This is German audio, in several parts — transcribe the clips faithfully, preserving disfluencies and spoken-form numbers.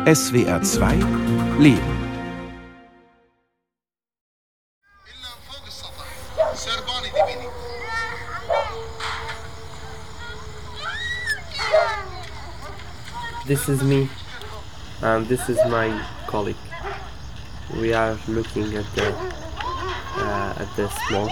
S W R zwei Leben. This is me, and this is my colleague. We are looking at the uh, at the smoke.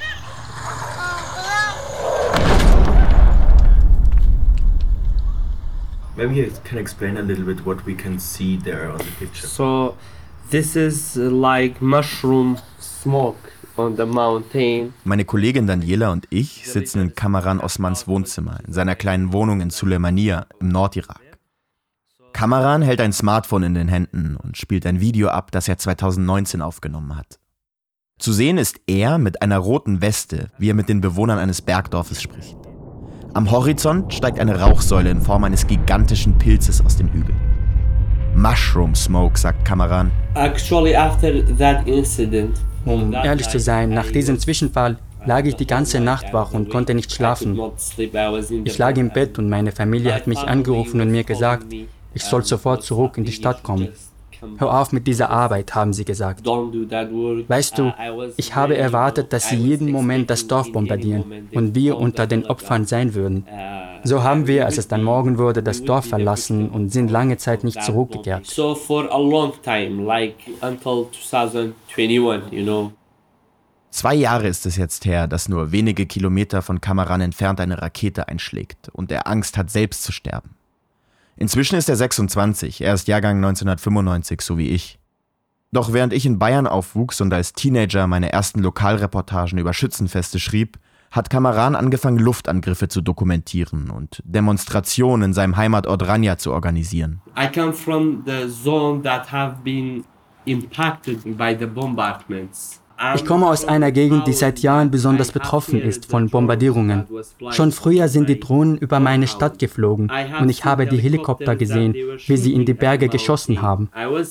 Maybe you can explain a little bit what we can see there on the picture. So, this is like mushroom smoke on the mountain. Meine Kollegin Daniela und ich sitzen in Kamaran Osmans Wohnzimmer in seiner kleinen Wohnung in Suleimania im Nordirak. Kamaran hält ein Smartphone in den Händen und spielt ein Video ab, das er zweitausendneunzehn aufgenommen hat. Zu sehen ist er mit einer roten Weste, wie er mit den Bewohnern eines Bergdorfes spricht. Am Horizont steigt eine Rauchsäule in Form eines gigantischen Pilzes aus den Hügeln. Mushroom Smoke, sagt Kamaran. Actually, after that incident, um ehrlich zu sein, nach diesem Zwischenfall lag ich die ganze Nacht wach und konnte nicht schlafen. Ich lag im Bett und meine Familie hat mich angerufen und mir gesagt, ich soll sofort zurück in die Stadt kommen. Hör auf mit dieser Arbeit, haben sie gesagt. Weißt du, ich habe erwartet, dass sie jeden Moment das Dorf bombardieren und wir unter den Opfern sein würden. So haben wir, als es dann Morgen wurde, das Dorf verlassen und sind lange Zeit nicht zurückgekehrt. Zwei Jahre ist es jetzt her, dass nur wenige Kilometer von Kamaran entfernt eine Rakete einschlägt und er Angst hat, selbst zu sterben. Inzwischen ist er sechsundzwanzig, er ist Jahrgang neunzehnhundertfünfundneunzig, so wie ich. Doch während ich in Bayern aufwuchs und als Teenager meine ersten Lokalreportagen über Schützenfeste schrieb, hat Kamaran angefangen, Luftangriffe zu dokumentieren und Demonstrationen in seinem Heimatort Rania zu organisieren. I come from the zone that have been impacted by the bombardments. Ich komme aus einer Gegend, die seit Jahren besonders betroffen ist von Bombardierungen. Schon früher sind die Drohnen über meine Stadt geflogen und ich habe die Helikopter gesehen, wie sie in die Berge geschossen haben.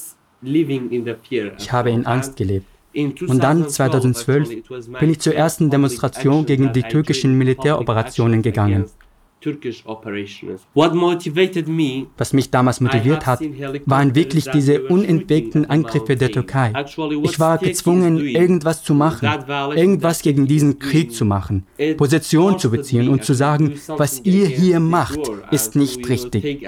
Ich habe in Angst gelebt. Und dann, zweitausendzwölf, bin ich zur ersten Demonstration gegen die türkischen Militäroperationen gegangen. Was mich damals motiviert hat, waren wirklich diese unentwegten Angriffe der Türkei. Ich war gezwungen, irgendwas zu machen, irgendwas gegen diesen Krieg zu machen, Position zu beziehen und zu sagen, was ihr hier macht, ist nicht richtig.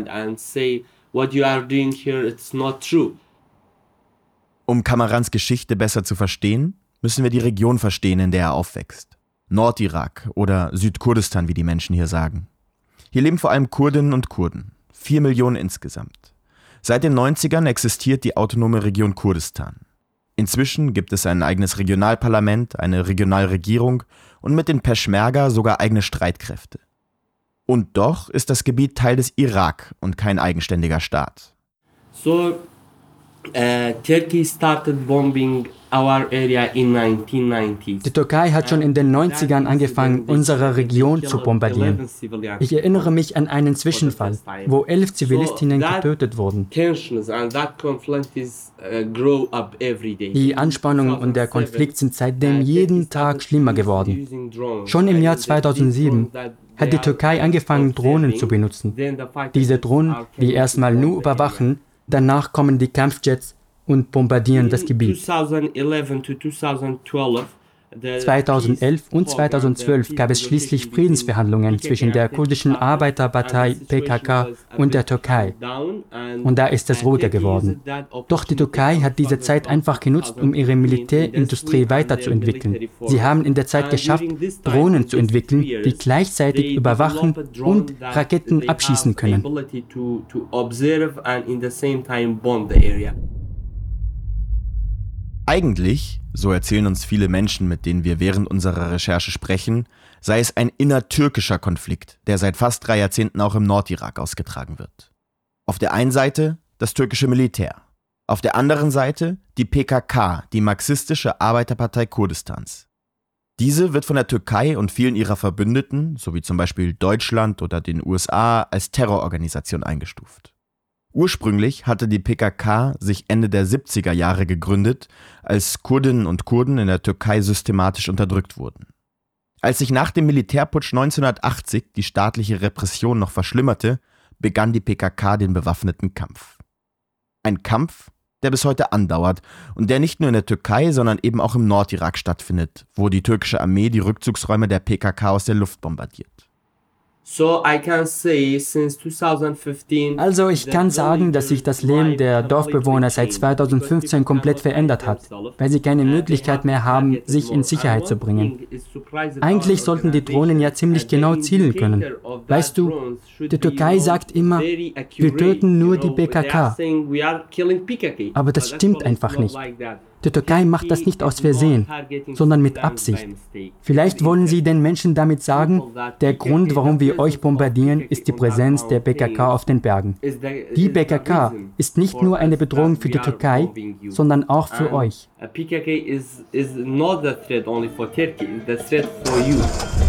Um Kamarans Geschichte besser zu verstehen, müssen wir die Region verstehen, in der er aufwächst. Nordirak oder Südkurdistan, wie die Menschen hier sagen. Hier leben vor allem Kurdinnen und Kurden, vier Millionen insgesamt. Seit den neunzigern existiert die autonome Region Kurdistan. Inzwischen gibt es ein eigenes Regionalparlament, eine Regionalregierung und mit den Peschmerga sogar eigene Streitkräfte. Und doch ist das Gebiet Teil des Irak und kein eigenständiger Staat. So, uh, Turkey started bombing our area in nineteen nineties. Die Türkei hat schon in den neunzigern angefangen, unsere Region zu bombardieren. Ich erinnere mich an einen Zwischenfall, wo elf Zivilistinnen getötet wurden. Die Anspannung und der Konflikt sind seitdem jeden Tag schlimmer geworden. Schon im Jahr zweitausendsieben hat die Türkei angefangen, Drohnen zu benutzen. Diese Drohnen, die erstmal nur überwachen, danach kommen die Kampfjets und bombardieren das Gebiet. zweitausendelf und zweitausendzwölf gab es schließlich Friedensverhandlungen zwischen der kurdischen Arbeiterpartei P K K und der Türkei. Und da ist es ruhiger geworden. Doch die Türkei hat diese Zeit einfach genutzt, um ihre Militärindustrie weiterzuentwickeln. Sie haben in der Zeit geschafft, Drohnen zu entwickeln, die gleichzeitig überwachen und Raketen abschießen können. Eigentlich, so erzählen uns viele Menschen, mit denen wir während unserer Recherche sprechen, sei es ein innertürkischer Konflikt, der seit fast drei Jahrzehnten auch im Nordirak ausgetragen wird. Auf der einen Seite das türkische Militär, auf der anderen Seite die P K K, die marxistische Arbeiterpartei Kurdistans. Diese wird von der Türkei und vielen ihrer Verbündeten, sowie zum Beispiel Deutschland oder den U S A, als Terrororganisation eingestuft. Ursprünglich hatte die P K K sich Ende der siebziger Jahre gegründet, als Kurdinnen und Kurden in der Türkei systematisch unterdrückt wurden. Als sich nach dem Militärputsch neunzehnhundertachtzig die staatliche Repression noch verschlimmerte, begann die P K K den bewaffneten Kampf. Ein Kampf, der bis heute andauert und der nicht nur in der Türkei, sondern eben auch im Nordirak stattfindet, wo die türkische Armee die Rückzugsräume der P K K aus der Luft bombardiert. Also ich kann sagen, dass sich das Leben der Dorfbewohner seit zweitausendfünfzehn komplett verändert hat, weil sie keine Möglichkeit mehr haben, sich in Sicherheit zu bringen. Eigentlich sollten die Drohnen ja ziemlich genau zielen können. Weißt du, die Türkei sagt immer, wir töten nur die P K K. Aber das stimmt einfach nicht. Die Türkei macht das nicht aus Versehen, sondern mit Absicht. Vielleicht wollen sie den Menschen damit sagen, der Grund, warum wir euch bombardieren, ist die Präsenz der P K K auf den Bergen. Die P K K ist nicht nur eine Bedrohung für die Türkei, sondern auch für euch. P K K is is not the threat only for Turkey, it's the threat for you.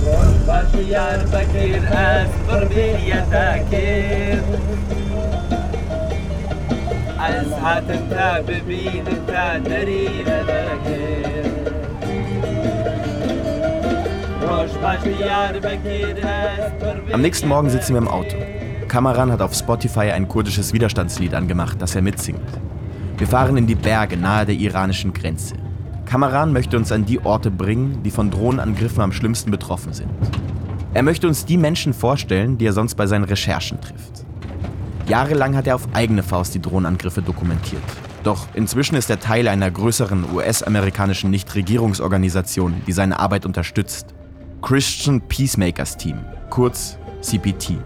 Am nächsten Morgen sitzen wir im Auto. Kamaran hat auf Spotify ein kurdisches Widerstandslied angemacht, das er mitsingt. Wir fahren in die Berge nahe der iranischen Grenze. Kamaran möchte uns an die Orte bringen, die von Drohnenangriffen am schlimmsten betroffen sind. Er möchte uns die Menschen vorstellen, die er sonst bei seinen Recherchen trifft. Jahrelang hat er auf eigene Faust die Drohnenangriffe dokumentiert. Doch inzwischen ist er Teil einer größeren U S-amerikanischen Nichtregierungsorganisation, die seine Arbeit unterstützt. Christian Peacemakers Team, kurz C P T.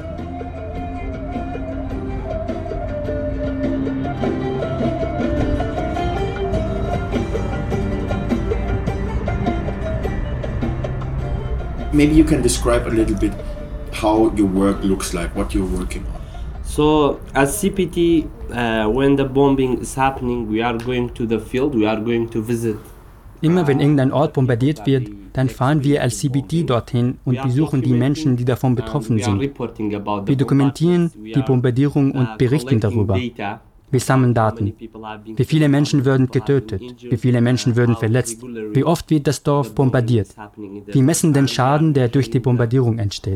Maybe you can describe a little bit how your work looks like, what you're working on. So as C P T, uh, when the bombing is happening, we are going to the field, we are going to visit. Immer wenn irgendein Ort bombardiert wird, dann fahren wir als C P T dorthin und besuchen die Menschen, die davon betroffen sind. Wir dokumentieren die Bombardierung und berichten darüber. Wir sammeln Daten. Wie viele Menschen würden getötet? Wie viele Menschen würden verletzt? Wie oft wird das Dorf bombardiert? Wir messen den Schaden, der durch die Bombardierung entsteht.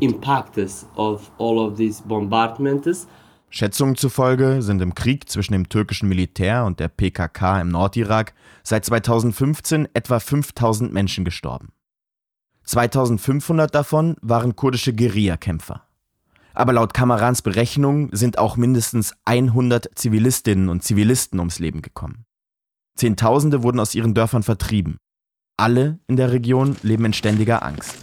Schätzungen zufolge sind im Krieg zwischen dem türkischen Militär und der P K K im Nordirak seit zweitausendfünfzehn etwa fünftausend Menschen gestorben. zweitausendfünfhundert davon waren kurdische Guerillakämpfer. Aber laut Kamarans Berechnung sind auch mindestens hundert Zivilistinnen und Zivilisten ums Leben gekommen. Zehntausende wurden aus ihren Dörfern vertrieben. Alle in der Region leben in ständiger Angst.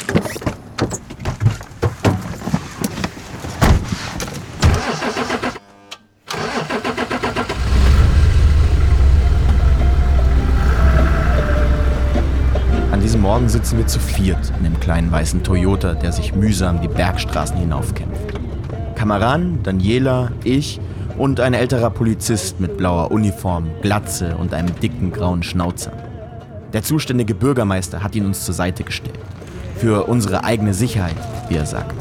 An diesem Morgen sitzen wir zu viert in dem kleinen weißen Toyota, der sich mühsam die Bergstraßen hinaufkämpft. Kamaran, Daniela, ich und ein älterer Polizist mit blauer Uniform, Glatze und einem dicken grauen Schnauzer. Der zuständige Bürgermeister hat ihn uns zur Seite gestellt. Für unsere eigene Sicherheit, wie er sagt.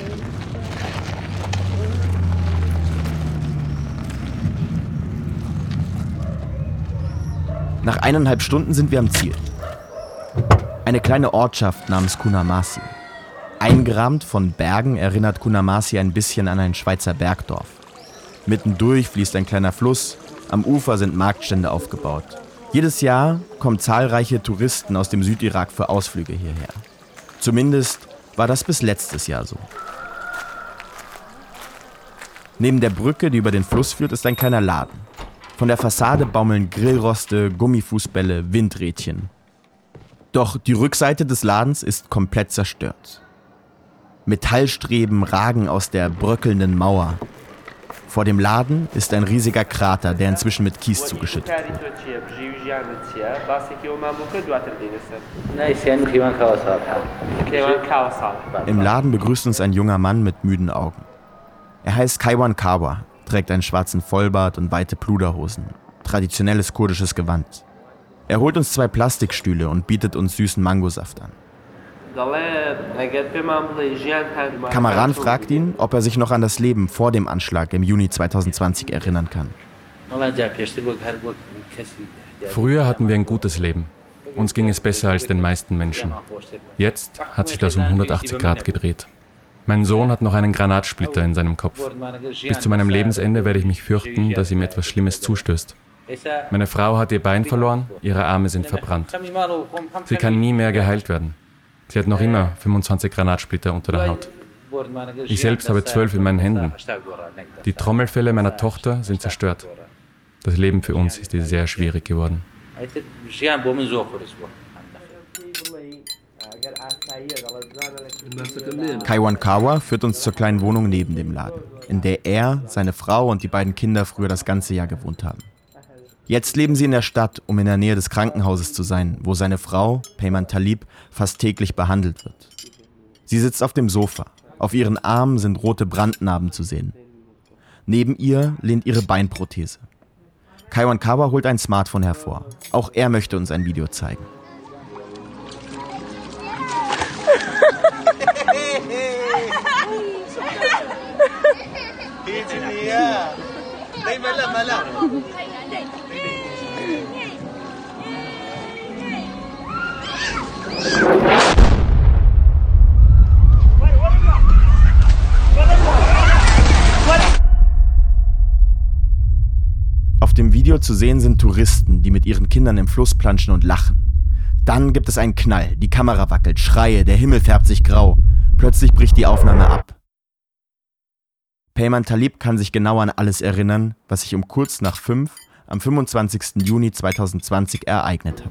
Nach eineinhalb Stunden sind wir am Ziel. Eine kleine Ortschaft namens Cunamasi. Eingerahmt von Bergen erinnert Cunamasi ein bisschen an ein Schweizer Bergdorf. Mittendurch fließt ein kleiner Fluss, am Ufer sind Marktstände aufgebaut. Jedes Jahr kommen zahlreiche Touristen aus dem Südirak für Ausflüge hierher. Zumindest war das bis letztes Jahr so. Neben der Brücke, die über den Fluss führt, ist ein kleiner Laden. Von der Fassade baumeln Grillroste, Gummifußbälle, Windrädchen. Doch die Rückseite des Ladens ist komplett zerstört. Metallstreben ragen aus der bröckelnden Mauer. Vor dem Laden ist ein riesiger Krater, der inzwischen mit Kies zugeschüttet wird. Im Laden begrüßt uns ein junger Mann mit müden Augen. Er heißt Kaiwan Kawa, trägt einen schwarzen Vollbart und weite Pluderhosen, traditionelles kurdisches Gewand. Er holt uns zwei Plastikstühle und bietet uns süßen Mangosaft an. Kamaran fragt ihn, ob er sich noch an das Leben vor dem Anschlag im Juni zweitausendzwanzig erinnern kann. Früher hatten wir ein gutes Leben. Uns ging es besser als den meisten Menschen. Jetzt hat sich das um hundertachtzig Grad gedreht. Mein Sohn hat noch einen Granatsplitter in seinem Kopf. Bis zu meinem Lebensende werde ich mich fürchten, dass ihm etwas Schlimmes zustößt. Meine Frau hat ihr Bein verloren, ihre Arme sind verbrannt. Sie kann nie mehr geheilt werden. Sie hat noch immer fünfundzwanzig Granatsplitter unter der Haut. Ich selbst habe zwölf in meinen Händen. Die Trommelfelle meiner Tochter sind zerstört. Das Leben für uns ist sehr schwierig geworden. Kaiwan Kawa führt uns zur kleinen Wohnung neben dem Laden, in der er, seine Frau und die beiden Kinder früher das ganze Jahr gewohnt haben. Jetzt leben sie in der Stadt, um in der Nähe des Krankenhauses zu sein, wo seine Frau, Peyman Talib, fast täglich behandelt wird. Sie sitzt auf dem Sofa. Auf ihren Armen sind rote Brandnarben zu sehen. Neben ihr lehnt ihre Beinprothese. Kaiwan Kawa holt ein Smartphone hervor. Auch er möchte uns ein Video zeigen. Auf dem Video zu sehen sind Touristen, die mit ihren Kindern im Fluss planschen und lachen. Dann gibt es einen Knall, die Kamera wackelt, Schreie, der Himmel färbt sich grau. Plötzlich bricht die Aufnahme ab. Peyman Talib kann sich genau an alles erinnern, was sich um kurz nach fünf am fünfundzwanzigsten Juni zweitausendzwanzig ereignet hat.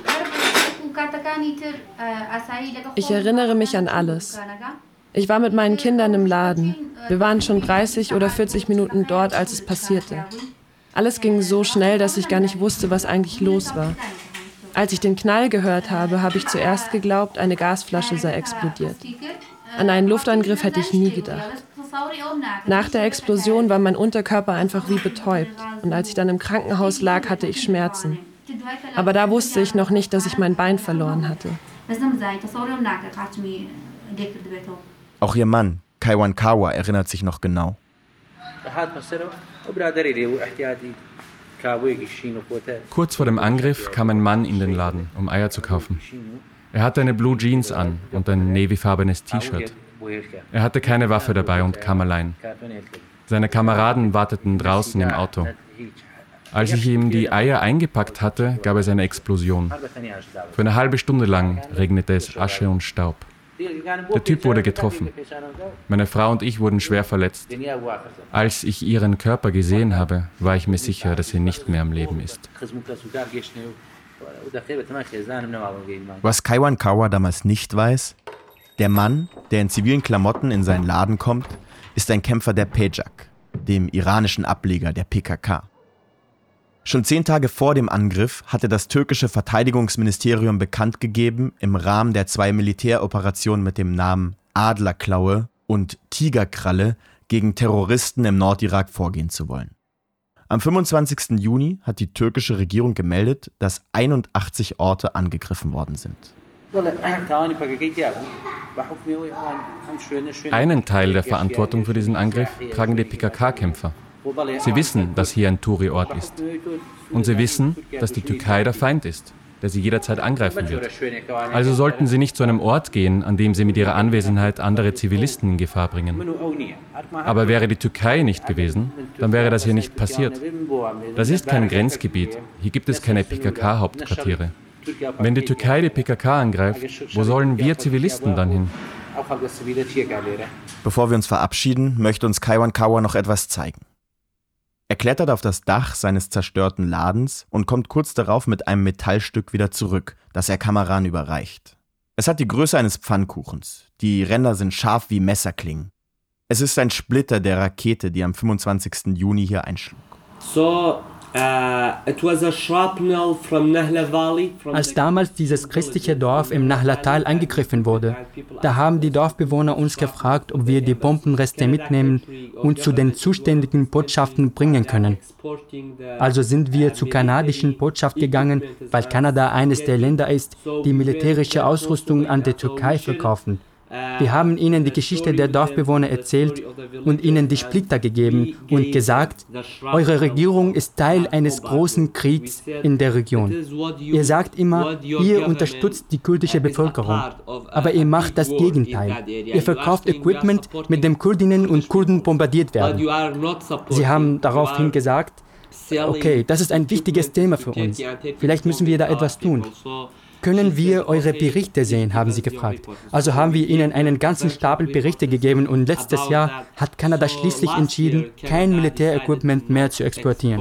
Ich erinnere mich an alles. Ich war mit meinen Kindern im Laden. Wir waren schon dreißig oder vierzig Minuten dort, als es passierte. Alles ging so schnell, dass ich gar nicht wusste, was eigentlich los war. Als ich den Knall gehört habe, habe ich zuerst geglaubt, eine Gasflasche sei explodiert. An einen Luftangriff hätte ich nie gedacht. Nach der Explosion war mein Unterkörper einfach wie betäubt. Und als ich dann im Krankenhaus lag, hatte ich Schmerzen. Aber da wusste ich noch nicht, dass ich mein Bein verloren hatte. Auch ihr Mann, Kaiwan Kawa, erinnert sich noch genau. Kurz vor dem Angriff kam ein Mann in den Laden, um Eier zu kaufen. Er hatte eine Blue Jeans an und ein navyfarbenes T-Shirt. Er hatte keine Waffe dabei und kam allein. Seine Kameraden warteten draußen im Auto. Als ich ihm die Eier eingepackt hatte, gab es eine Explosion. Für eine halbe Stunde lang regnete es Asche und Staub. Der Typ wurde getroffen. Meine Frau und ich wurden schwer verletzt. Als ich ihren Körper gesehen habe, war ich mir sicher, dass sie nicht mehr am Leben ist. Was Kaiwan Kawa damals nicht weiß: Der Mann, der in zivilen Klamotten in seinen Laden kommt, ist ein Kämpfer der Pejak, dem iranischen Ableger der P K K. Schon zehn Tage vor dem Angriff hatte das türkische Verteidigungsministerium bekannt gegeben, im Rahmen der zwei Militäroperationen mit dem Namen Adlerklaue und Tigerkralle gegen Terroristen im Nordirak vorgehen zu wollen. Am fünfundzwanzigsten Juni hat die türkische Regierung gemeldet, dass einundachtzig Orte angegriffen worden sind. Einen Teil der Verantwortung für diesen Angriff tragen die P K K-Kämpfer. Sie wissen, dass hier ein Touri-Ort ist. Und sie wissen, dass die Türkei der Feind ist, der sie jederzeit angreifen wird. Also sollten sie nicht zu einem Ort gehen, an dem sie mit ihrer Anwesenheit andere Zivilisten in Gefahr bringen. Aber wäre die Türkei nicht gewesen, dann wäre das hier nicht passiert. Das ist kein Grenzgebiet. Hier gibt es keine P K K-Hauptquartiere. Wenn die Türkei die P K K angreift, wo sollen wir Zivilisten dann hin? Bevor wir uns verabschieden, möchte uns Kaiwan Kawa noch etwas zeigen. Er klettert auf das Dach seines zerstörten Ladens und kommt kurz darauf mit einem Metallstück wieder zurück, das er Kamaran überreicht. Es hat die Größe eines Pfannkuchens. Die Ränder sind scharf wie Messerklingen. Es ist ein Splitter der Rakete, die am fünfundzwanzigsten Juni hier einschlug. So, uh, it was a shrapnel from Nahla Valley. From Als damals dieses christliche Dorf im Nahla-Tal angegriffen wurde, da haben die Dorfbewohner uns gefragt, ob wir die Bombenreste mitnehmen und zu den zuständigen Botschaften bringen können. Also sind wir zur kanadischen Botschaft gegangen, weil Kanada eines der Länder ist, die militärische Ausrüstung an die Türkei verkaufen. Wir haben ihnen die Geschichte der Dorfbewohner erzählt und ihnen die Splitter gegeben und gesagt, eure Regierung ist Teil eines großen Kriegs in der Region. Ihr sagt immer, ihr unterstützt die kurdische Bevölkerung, aber ihr macht das Gegenteil. Ihr verkauft Equipment, mit dem Kurdinnen und Kurden bombardiert werden. Sie haben daraufhin gesagt, okay, das ist ein wichtiges Thema für uns. Vielleicht müssen wir da etwas tun. Können wir eure Berichte sehen, haben sie gefragt. Also haben wir ihnen einen ganzen Stapel Berichte gegeben und letztes Jahr hat Kanada schließlich entschieden, kein Militärequipment mehr zu exportieren.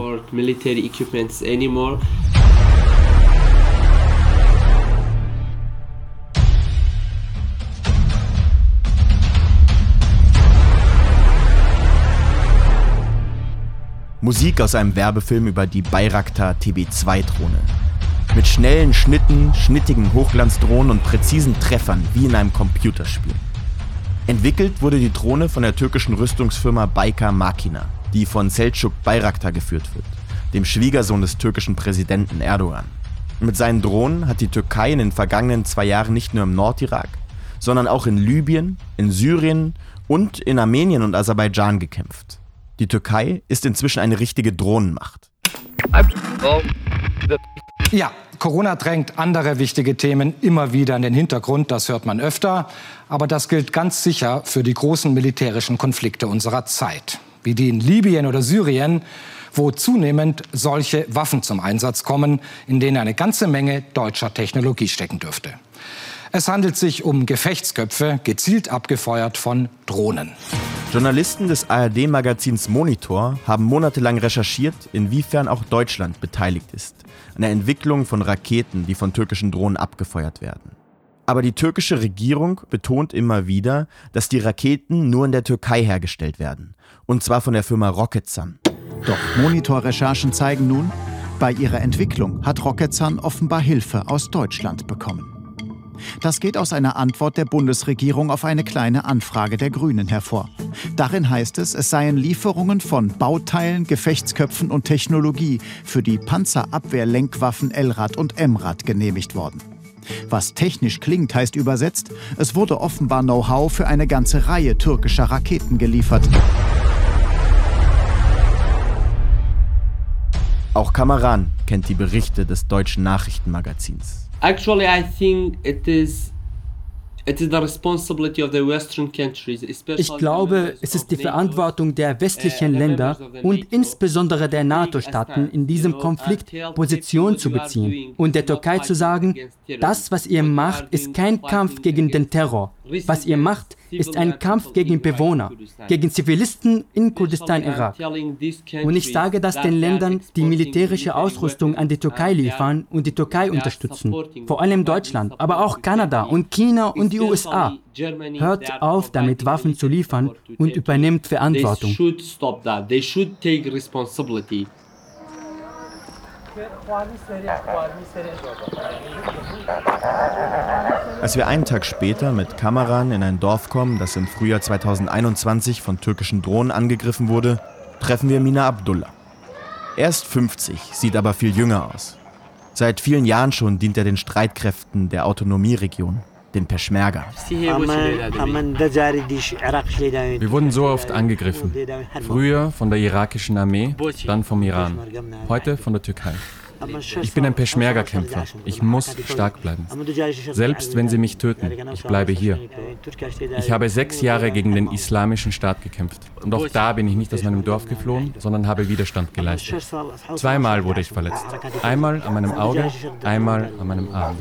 Musik aus einem Werbefilm über die Bayraktar T B zwei Drohne. Mit schnellen Schnitten, schnittigen Hochglanzdrohnen und präzisen Treffern wie in einem Computerspiel. Entwickelt wurde die Drohne von der türkischen Rüstungsfirma Baykar Makina, die von Selçuk Bayraktar geführt wird, dem Schwiegersohn des türkischen Präsidenten Erdogan. Mit seinen Drohnen hat die Türkei in den vergangenen zwei Jahren nicht nur im Nordirak, sondern auch in Libyen, in Syrien und in Armenien und Aserbaidschan gekämpft. Die Türkei ist inzwischen eine richtige Drohnenmacht. Ja, Corona drängt andere wichtige Themen immer wieder in den Hintergrund, das hört man öfter. Aber das gilt ganz sicher für die großen militärischen Konflikte unserer Zeit, wie die in Libyen oder Syrien, wo zunehmend solche Waffen zum Einsatz kommen, in denen eine ganze Menge deutscher Technologie stecken dürfte. Es handelt sich um Gefechtsköpfe, gezielt abgefeuert von Drohnen. Journalisten des A R D-Magazins Monitor haben monatelang recherchiert, inwiefern auch Deutschland beteiligt ist an der Entwicklung von Raketen, die von türkischen Drohnen abgefeuert werden. Aber die türkische Regierung betont immer wieder, dass die Raketen nur in der Türkei hergestellt werden, und zwar von der Firma Roketsan. Doch Monitor-Recherchen zeigen nun, bei ihrer Entwicklung hat Roketsan offenbar Hilfe aus Deutschland bekommen. Das geht aus einer Antwort der Bundesregierung auf eine kleine Anfrage der Grünen hervor. Darin heißt es, es seien Lieferungen von Bauteilen, Gefechtsköpfen und Technologie für die Panzerabwehrlenkwaffen Elrad und Emrad genehmigt worden. Was technisch klingt, heißt übersetzt, es wurde offenbar Know-how für eine ganze Reihe türkischer Raketen geliefert. Auch Kamaran kennt die Berichte des deutschen Nachrichtenmagazins. Actually, I think it is it is the responsibility of the Western countries, especially. Ich glaube, es ist die Verantwortung der westlichen Länder und insbesondere der NATO-Staaten in diesem Konflikt Position zu beziehen und der Türkei zu sagen, das, was ihr macht, ist kein Kampf gegen den Terror. Was ihr macht, ist ein Kampf gegen Bewohner, gegen Zivilisten in Kurdistan, Irak. Und ich sage das den Ländern, die militärische Ausrüstung an die Türkei liefern und die Türkei unterstützen. Vor allem Deutschland, aber auch Kanada und China und die U S A. Hört auf, damit Waffen zu liefern und übernimmt Verantwortung. Als wir einen Tag später mit Kamaran in ein Dorf kommen, das im Frühjahr zweitausendeinundzwanzig von türkischen Drohnen angegriffen wurde, treffen wir Mina Abdullah. Er ist fünfzig, sieht aber viel jünger aus. Seit vielen Jahren schon dient er den Streitkräften der Autonomieregion, den Peschmerga. Wir wurden so oft angegriffen. Früher von der irakischen Armee, dann vom Iran. Heute von der Türkei. Ich bin ein Peschmerga-Kämpfer. Ich muss stark bleiben. Selbst wenn sie mich töten, ich bleibe hier. Ich habe sechs Jahre gegen den Islamischen Staat gekämpft. Und auch da bin ich nicht aus meinem Dorf geflohen, sondern habe Widerstand geleistet. Zweimal wurde ich verletzt. Einmal an meinem Auge, einmal an meinem Arm.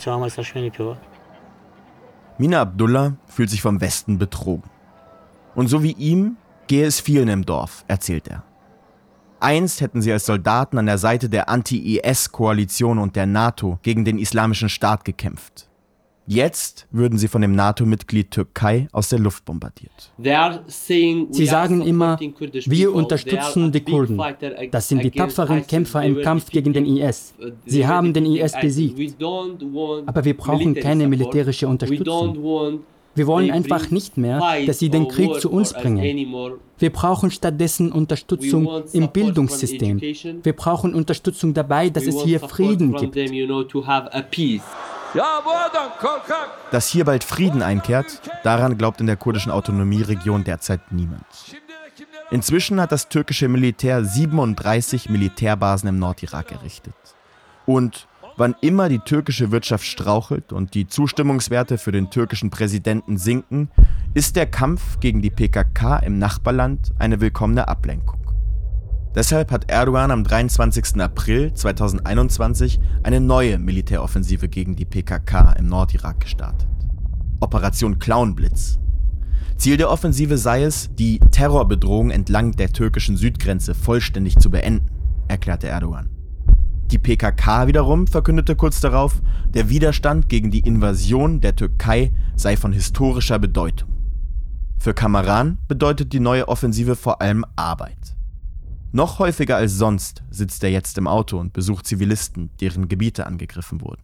Mina Abdullah fühlt sich vom Westen betrogen. Und so wie ihm gehe es vielen im Dorf, erzählt er. Einst hätten sie als Soldaten an der Seite der Anti-I S-Koalition und der NATO gegen den Islamischen Staat gekämpft. Jetzt würden sie von dem NATO-Mitglied Türkei aus der Luft bombardiert. Sie sagen immer, wir unterstützen die Kurden. Das sind die tapferen Kämpfer im Kampf gegen den I S. Sie haben den I S besiegt. Aber wir brauchen keine militärische Unterstützung. Wir wollen einfach nicht mehr, dass sie den Krieg zu uns bringen. Wir brauchen stattdessen Unterstützung im Bildungssystem. Wir brauchen Unterstützung dabei, dass es hier Frieden gibt. Dass hier bald Frieden einkehrt, daran glaubt in der kurdischen Autonomieregion derzeit niemand. Inzwischen hat das türkische Militär siebenunddreißig Militärbasen im Nordirak errichtet. Und wann immer die türkische Wirtschaft strauchelt und die Zustimmungswerte für den türkischen Präsidenten sinken, ist der Kampf gegen die P K K im Nachbarland eine willkommene Ablenkung. Deshalb hat Erdogan am dreiundzwanzigsten April zweitausendeinundzwanzig eine neue Militäroffensive gegen die P K K im Nordirak gestartet. Operation Clownblitz. Ziel der Offensive sei es, die Terrorbedrohung entlang der türkischen Südgrenze vollständig zu beenden, erklärte Erdogan. Die P K K wiederum verkündete kurz darauf, der Widerstand gegen die Invasion der Türkei sei von historischer Bedeutung. Für Kamaran bedeutet die neue Offensive vor allem Arbeit. Noch häufiger als sonst sitzt er jetzt im Auto und besucht Zivilisten, deren Gebiete angegriffen wurden.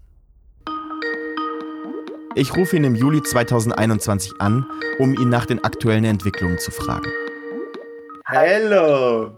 Ich rufe ihn im Juli zweitausendeinundzwanzig an, um ihn nach den aktuellen Entwicklungen zu fragen. Hello!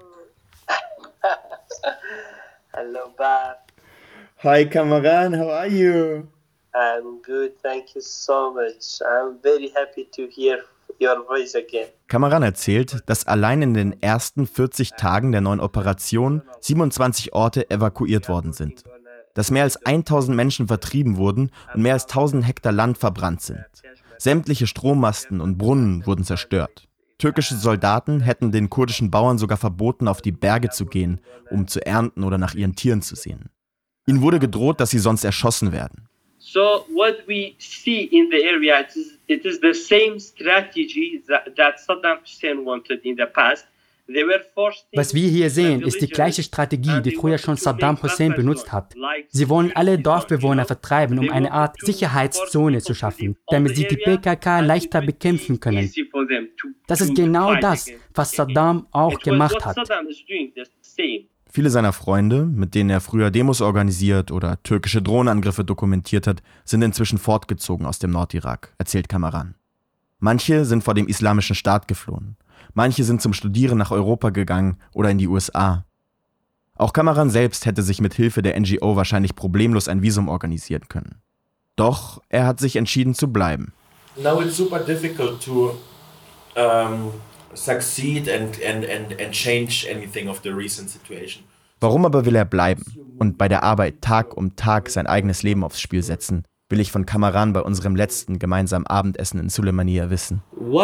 Hello, Bob. Hi, Kamaran, how are you? I'm good, thank you so much. I'm very happy to hear your voice again. Kamaran erzählt, dass allein in den ersten vierzig Tagen der neuen Operation siebenundzwanzig Orte evakuiert worden sind. Dass mehr als tausend Menschen vertrieben wurden und mehr als tausend Hektar Land verbrannt sind. Sämtliche Strommasten und Brunnen wurden zerstört. Türkische Soldaten hätten den kurdischen Bauern sogar verboten, auf die Berge zu gehen, um zu ernten oder nach ihren Tieren zu sehen. Ihnen wurde gedroht, dass sie sonst erschossen werden. So what we see in the area, it is, it is the same strategy that, that Saddam Hussein wanted in the past. Was wir hier sehen, ist die gleiche Strategie, die früher schon Saddam Hussein benutzt hat. Sie wollen alle Dorfbewohner vertreiben, um eine Art Sicherheitszone zu schaffen, damit sie die P K K leichter bekämpfen können. Das ist genau das, was Saddam auch gemacht hat. Viele seiner Freunde, mit denen er früher Demos organisiert oder türkische Drohnenangriffe dokumentiert hat, sind inzwischen fortgezogen aus dem Nordirak, erzählt Kamaran. Manche sind vor dem Islamischen Staat geflohen. Manche sind zum Studieren nach Europa gegangen oder in die U S A. Auch Kamaran selbst hätte sich mit Hilfe der N G O wahrscheinlich problemlos ein Visum organisieren können. Doch er hat sich entschieden zu bleiben. Now it's super difficult to um, succeed and, and, and, and change anything of the recent situation. Warum aber will er bleiben und bei der Arbeit Tag um Tag sein eigenes Leben aufs Spiel setzen, will ich von Kamaran bei unserem letzten gemeinsamen Abendessen in Suleymaniye wissen.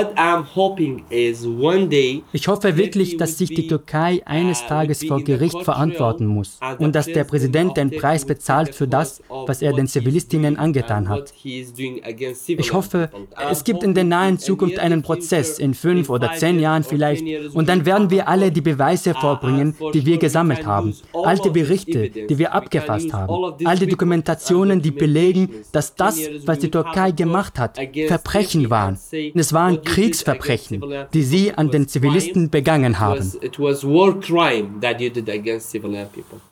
Ich hoffe wirklich, dass sich die Türkei eines Tages vor Gericht verantworten muss und dass der Präsident den Preis bezahlt für das, was er den Zivilistinnen angetan hat. Ich hoffe, es gibt in der nahen Zukunft einen Prozess, in fünf oder zehn Jahren vielleicht, und dann werden wir alle die Beweise vorbringen, die wir gesammelt haben, all die Berichte, die wir abgefasst haben, all die Dokumentationen, die belegen, dass das, was die Türkei gemacht hat, Verbrechen waren. Es waren Kriegsverbrechen, die sie an den Zivilisten begangen haben. It was war crime that you did against civilian people.